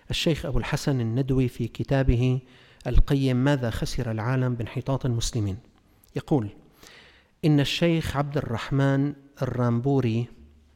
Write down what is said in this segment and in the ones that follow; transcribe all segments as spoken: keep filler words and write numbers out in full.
الشيخ أبو الحسن الندوي في كتابه القيم ماذا خسر العالم بانحطاط المسلمين يقول: إن الشيخ عبد الرحمن الرامبوري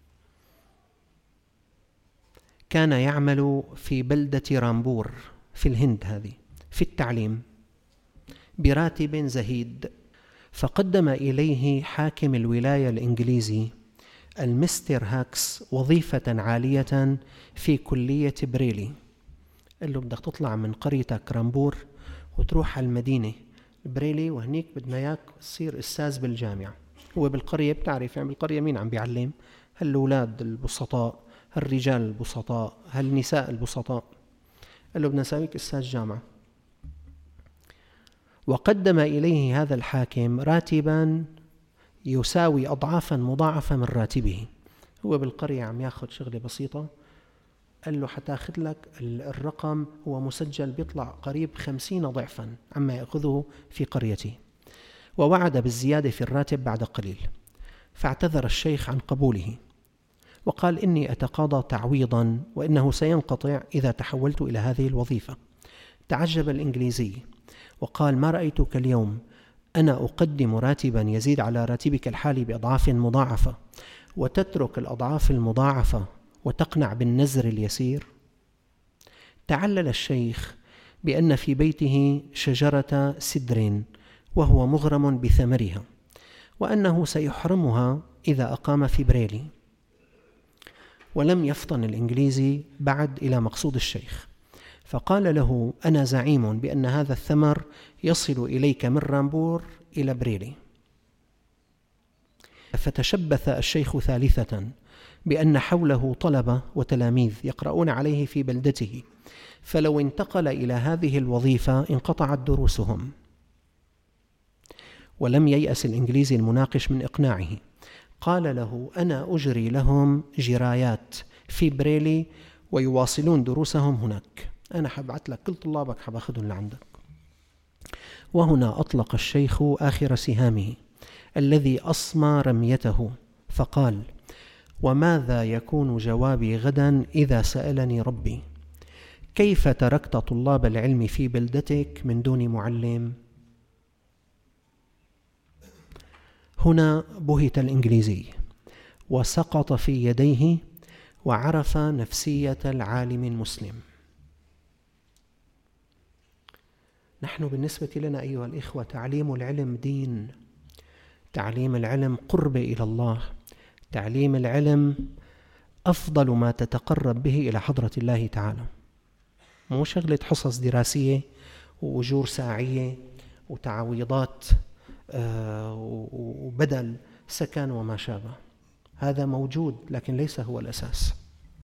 كان يعمل في بلدة رامبور في الهند هذه في التعليم براتب زهيد، فقدم إليه حاكم الولاية الإنجليزي المستر هاكس وظيفة عالية في كلية بريلي. قال له بدك تطلع من قريتك رامبور وتروح على المدينة بريلي، وهنيك بدنا اياك تصير أستاذ بالجامعة. هو بالقرية بتعرف يعني بالقرية مين عم بيعلم؟ هالأولاد البسطاء، هالرجال البسطاء، هالنساء البسطاء. قال له بدنا نساويك أستاذ جامعة. وقدم إليه هذا الحاكم راتبا يساوي أضعافا مضاعفة من راتبه. هو بالقرية عم ياخذ شغلة بسيطة، قال له حتاخذ لك الرقم هو مسجل بيطلع قريب خمسين ضعفا عما يأخذه في قريته، ووعد بالزيادة في الراتب بعد قليل. فاعتذر الشيخ عن قبوله وقال: إني أتقاضى تعويضا وإنه سينقطع إذا تحولت إلى هذه الوظيفة. تعجب الإنجليزي وقال: ما رأيتك اليوم أنا أقدم راتبا يزيد على راتبك الحالي بأضعاف مضاعفة، وتترك الأضعاف المضاعفة وتقنع بالنزر اليسير؟ تعلل الشيخ بأن في بيته شجرة سدر وهو مغرم بثمرها، وأنه سيحرمها إذا أقام في بريلي. ولم يفطن الإنجليزي بعد إلى مقصود الشيخ، فقال له: أنا زعيم بأن هذا الثمر يصل إليك من رامبور إلى بريلي. فتشبث الشيخ ثالثة بأن حوله طلبة وتلاميذ يقرؤون عليه في بلدته، فلو انتقل إلى هذه الوظيفة انقطعت دروسهم. ولم ييأس الإنجليزي المناقش من إقناعه، قال له: أنا أجري لهم جرايات في بريلي ويواصلون دروسهم هناك، أنا حبعت لك كل طلابك حباخذهم لعندك. وهنا أطلق الشيخ آخر سهامه الذي أصمى رميته، فقال: وماذا يكون جوابي غدا إذا سألني ربي؟ كيف تركت طلاب العلم في بلدتك من دون معلم؟ هنا بهت الإنجليزي وسقط في يديه وعرف نفسية العالم المسلم. نحن بالنسبة لنا أيها الإخوة تعليم العلم دين، تعليم العلم قرب إلى الله، تعليم العلم أفضل ما تتقرب به إلى حضرة الله تعالى، مو شغلة حصص دراسية وأجور ساعية وتعويضات وبدل سكن وما شابه. هذا موجود لكن ليس هو الأساس.